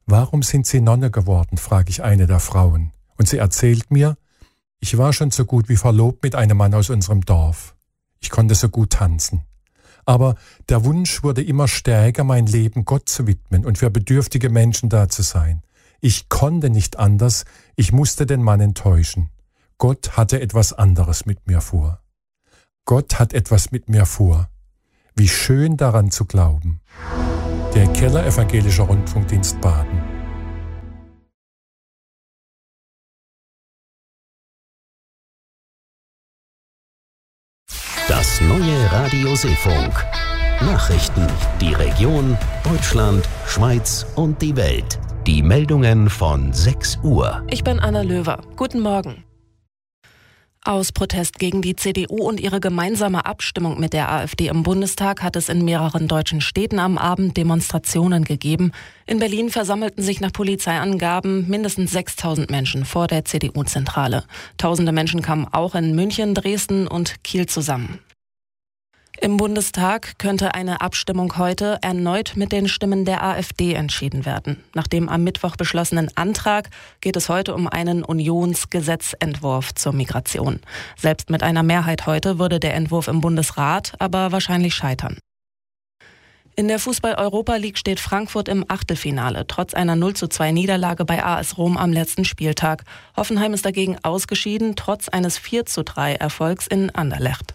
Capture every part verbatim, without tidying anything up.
»Warum sind Sie Nonne geworden?« frage ich eine der Frauen. Und sie erzählt mir, ich war schon so gut wie verlobt mit einem Mann aus unserem Dorf. Ich konnte so gut tanzen. Aber der Wunsch wurde immer stärker, mein Leben Gott zu widmen und für bedürftige Menschen da zu sein. Ich konnte nicht anders, ich musste den Mann enttäuschen. Gott hatte etwas anderes mit mir vor. Gott hat etwas mit mir vor. Wie schön daran zu glauben. Der Keller Evangelischer Rundfunkdienst Baden. Das neue Radio Seefunk. Nachrichten, die Region, Deutschland, Schweiz und die Welt. Die Meldungen von sechs Uhr. Ich bin Anna Löwer. Guten Morgen. Aus Protest gegen die C D U und ihre gemeinsame Abstimmung mit der AfD im Bundestag hat es in mehreren deutschen Städten am Abend Demonstrationen gegeben. In Berlin versammelten sich nach Polizeiangaben mindestens sechstausend Menschen vor der C D U-Zentrale. Tausende Menschen kamen auch in München, Dresden und Kiel zusammen. Im Bundestag könnte eine Abstimmung heute erneut mit den Stimmen der AfD entschieden werden. Nach dem am Mittwoch beschlossenen Antrag geht es heute um einen Unionsgesetzentwurf zur Migration. Selbst mit einer Mehrheit heute würde der Entwurf im Bundesrat aber wahrscheinlich scheitern. In der Fußball-Europa League steht Frankfurt im Achtelfinale, trotz einer null zu zwei Niederlage bei A S Rom am letzten Spieltag. Hoffenheim ist dagegen ausgeschieden, trotz eines vier zu drei Erfolgs in Anderlecht.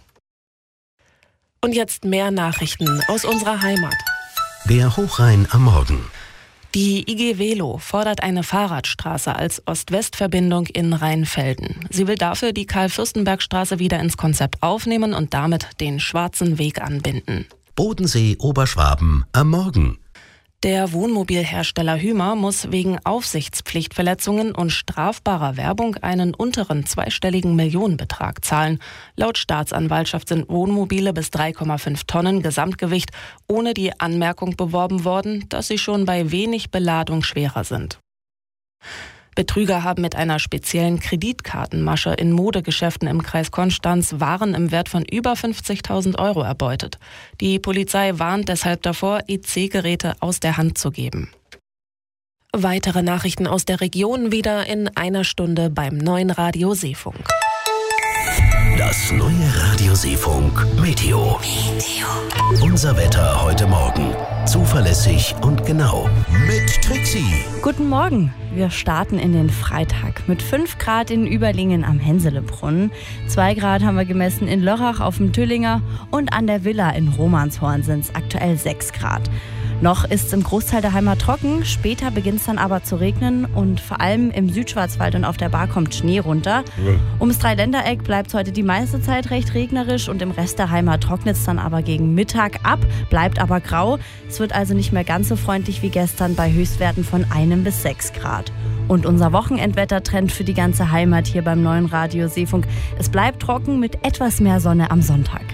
Und jetzt mehr Nachrichten aus unserer Heimat. Der Hochrhein am Morgen. Die I G Velo fordert eine Fahrradstraße als Ost-West-Verbindung in Rheinfelden. Sie will dafür die Karl-Fürstenberg-Straße wieder ins Konzept aufnehmen und damit den Schwarzen Weg anbinden. Bodensee, Oberschwaben am Morgen. Der Wohnmobilhersteller Hymer muss wegen Aufsichtspflichtverletzungen und strafbarer Werbung einen unteren zweistelligen Millionenbetrag zahlen. Laut Staatsanwaltschaft sind Wohnmobile bis drei Komma fünf Tonnen Gesamtgewicht ohne die Anmerkung beworben worden, dass sie schon bei wenig Beladung schwerer sind. Betrüger haben mit einer speziellen Kreditkartenmasche in Modegeschäften im Kreis Konstanz Waren im Wert von über fünfzigtausend Euro erbeutet. Die Polizei warnt deshalb davor, E C-Geräte aus der Hand zu geben. Weitere Nachrichten aus der Region wieder in einer Stunde beim neuen Radio Seefunk. Das neue Radio Seefunk Meteo. Meteo. Unser Wetter heute Morgen. Zuverlässig und genau. Mit Trixie. Guten Morgen. Wir starten in den Freitag mit fünf Grad in Überlingen am Henselebrunn. zwei Grad haben wir gemessen in Lörrach auf dem Tüllinger und an der Villa in Romanshorn sind es aktuell sechs Grad. Noch ist es im Großteil der Heimat trocken, später beginnt es dann aber zu regnen und vor allem im Südschwarzwald und auf der Bar kommt Schnee runter. Ja. Ums Dreiländereck bleibt es heute die meiste Zeit recht regnerisch und im Rest der Heimat trocknet es dann aber gegen Mittag ab, bleibt aber grau. Es wird also nicht mehr ganz so freundlich wie gestern bei Höchstwerten von einem bis sechs Grad. Und unser Wochenendwettertrend für die ganze Heimat hier beim neuen Radio Seefunk. Es bleibt trocken mit etwas mehr Sonne am Sonntag.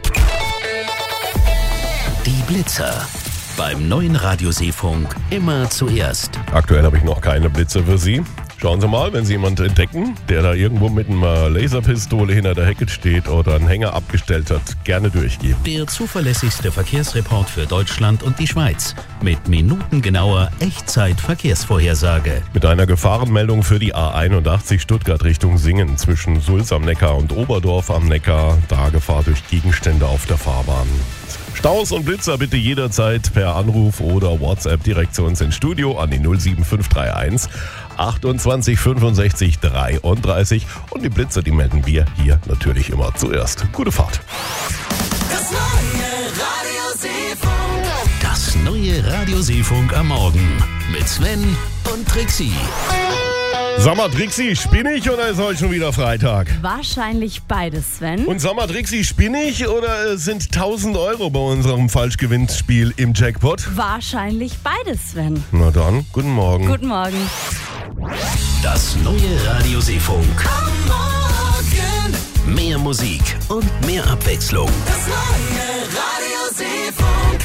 Die Blitzer. Beim neuen Radio Seefunk immer zuerst. Aktuell habe ich noch keine Blitze für Sie. Schauen Sie mal, wenn Sie jemanden entdecken, der da irgendwo mit einer Laserpistole hinter der Hecke steht oder einen Hänger abgestellt hat, gerne durchgeben. Der zuverlässigste Verkehrsreport für Deutschland und die Schweiz. Mit minutengenauer Echtzeit-Verkehrsvorhersage. Mit einer Gefahrenmeldung für die A einundachtzig Stuttgart Richtung Singen zwischen Sulz am Neckar und Oberdorf am Neckar. Da Gefahr durch Gegenstände auf der Fahrbahn. Staus und Blitzer bitte jederzeit per Anruf oder WhatsApp direkt zu uns ins Studio an die null sieben fünf drei eins achtundzwanzig fünfundsechzig dreiunddreißig. Und die Blitzer, die melden wir hier natürlich immer zuerst. Gute Fahrt. Das neue Radio Seefunk. Das neue Radio Seefunk am Morgen. Mit Sven und Trixie. Sag mal, Trixie, spinnig oder ist heute schon wieder Freitag? Wahrscheinlich beides, Sven. Und sag mal, Trixie, spinnig oder sind tausend Euro bei unserem Falschgewinnspiel im Jackpot? Wahrscheinlich beides, Sven. Na dann, guten Morgen. Guten Morgen. Das neue Radio Seefunk. Am Morgen. Mehr Musik und mehr Abwechslung. Das neue Radio Seefunk.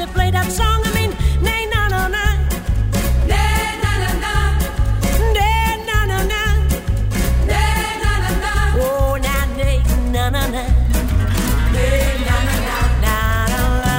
to play that song. I mean, nay, na, na, na. Nay, na, na, na. Nay, na, na, na. Nay, na, na, na. Oh, na, nay, na, na, na. Nay, na, na, na. Na, na, na.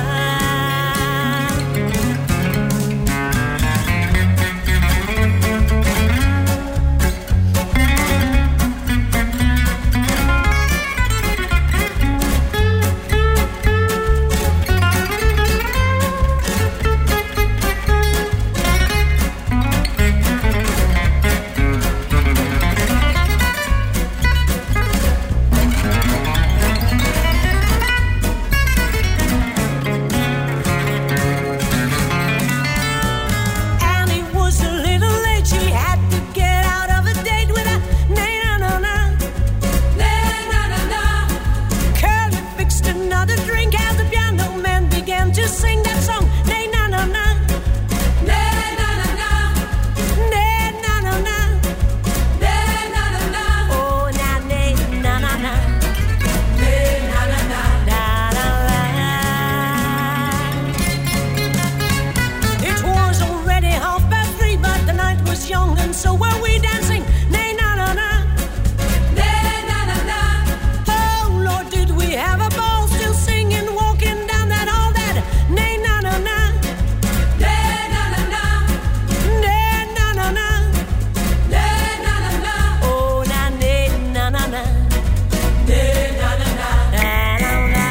Annie was a little late. She had to get out of a date with a nay na na na. Nay na na na. Curly fixed another drink as the piano man began to sing that song. Nay na na na. Nay na na na. Nay na na na. Nay na na na. Oh na nay na na na. Nay na na na. Na na na. It was already half past three, but the night was young, and so were we dancing. Nay, na, na, na. Nay, na, na, na. Oh, Lord, did we have a ball, still singing, walking down that hall, that nay, na, na, na. Nay, na, na, na. Nay, na, na, na. Nay, na, na, na. Oh, na, nay, na, na, na. Nay, na, na, na. Na, na, na.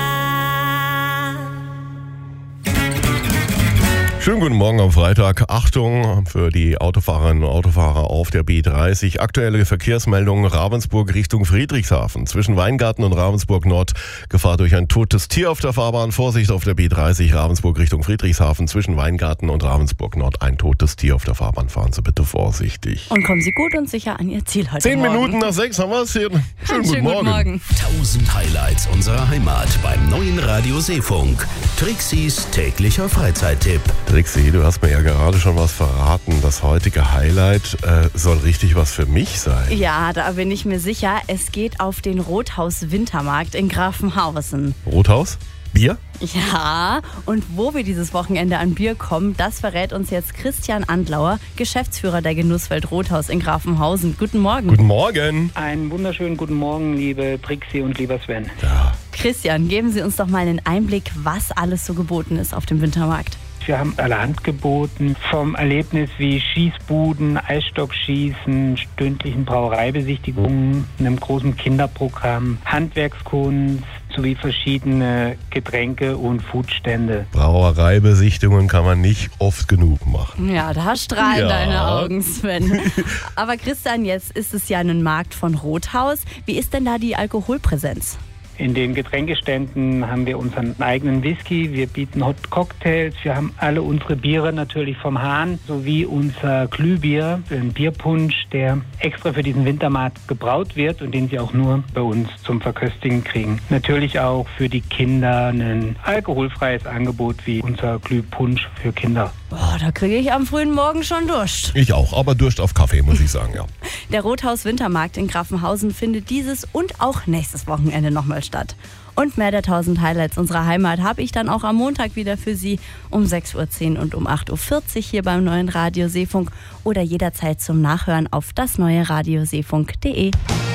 Schönen guten Morgen am Freitag. Achtung für die Autofahrerinnen und Autofahrer auf der B dreißig. Aktuelle Verkehrsmeldung Ravensburg Richtung Friedrichshafen. Zwischen Weingarten und Ravensburg Nord Gefahr durch ein totes Tier auf der Fahrbahn. Vorsicht auf der B dreißig Ravensburg Richtung Friedrichshafen. Zwischen Weingarten und Ravensburg Nord ein totes Tier auf der Fahrbahn. Fahren Sie bitte vorsichtig. Und kommen Sie gut und sicher an Ihr Ziel heute Zehn Morgen. Minuten nach sechs haben wir es hier. Schönen, Schönen guten Morgen. Tausend Highlights unserer Heimat beim neuen Radio Seefunk. Trixis täglicher Freizeittipp. Trixi, du hast mir ja gerade schon was verraten. Das heutige Highlight äh, soll richtig was für mich sein. Ja, da bin ich mir sicher. Es geht auf den Rothaus Wintermarkt in Grafenhausen. Rothaus? Bier? Ja, und wo wir dieses Wochenende an Bier kommen, das verrät uns jetzt Christian Andlauer, Geschäftsführer der Genusswelt Rothaus in Grafenhausen. Guten Morgen. Guten Morgen. Einen wunderschönen guten Morgen, liebe Trixi und lieber Sven. Ja. Christian, geben Sie uns doch mal einen Einblick, was alles so geboten ist auf dem Wintermarkt. Wir haben allerhand geboten, vom Erlebnis wie Schießbuden, Eisstockschießen, stündlichen Brauereibesichtigungen, einem großen Kinderprogramm, Handwerkskunst sowie verschiedene Getränke und Foodstände. Brauereibesichtungen kann man nicht oft genug machen. Ja, da strahlen Ja. deine Augen, Sven. Aber Christian, jetzt ist es ja ein Markt von Rothaus. Wie ist denn da die Alkoholpräsenz? In den Getränkeständen haben wir unseren eigenen Whisky, wir bieten Hot Cocktails, wir haben alle unsere Biere natürlich vom Hahn, sowie unser Glühbier, ein Bierpunsch, der extra für diesen Wintermarkt gebraut wird und den Sie auch nur bei uns zum Verköstigen kriegen. Natürlich auch für die Kinder ein alkoholfreies Angebot wie unser Glühpunsch für Kinder. Boah, da kriege ich am frühen Morgen schon Durst. Ich auch, aber Durst auf Kaffee, muss ich sagen, ja. Der Rothaus Wintermarkt in Grafenhausen findet dieses und auch nächstes Wochenende nochmal statt. Und mehr der tausend Highlights unserer Heimat habe ich dann auch am Montag wieder für Sie um sechs Uhr zehn und um acht Uhr vierzig hier beim neuen Radio Seefunk oder jederzeit zum Nachhören auf das neue Radio Seefunk punkt de.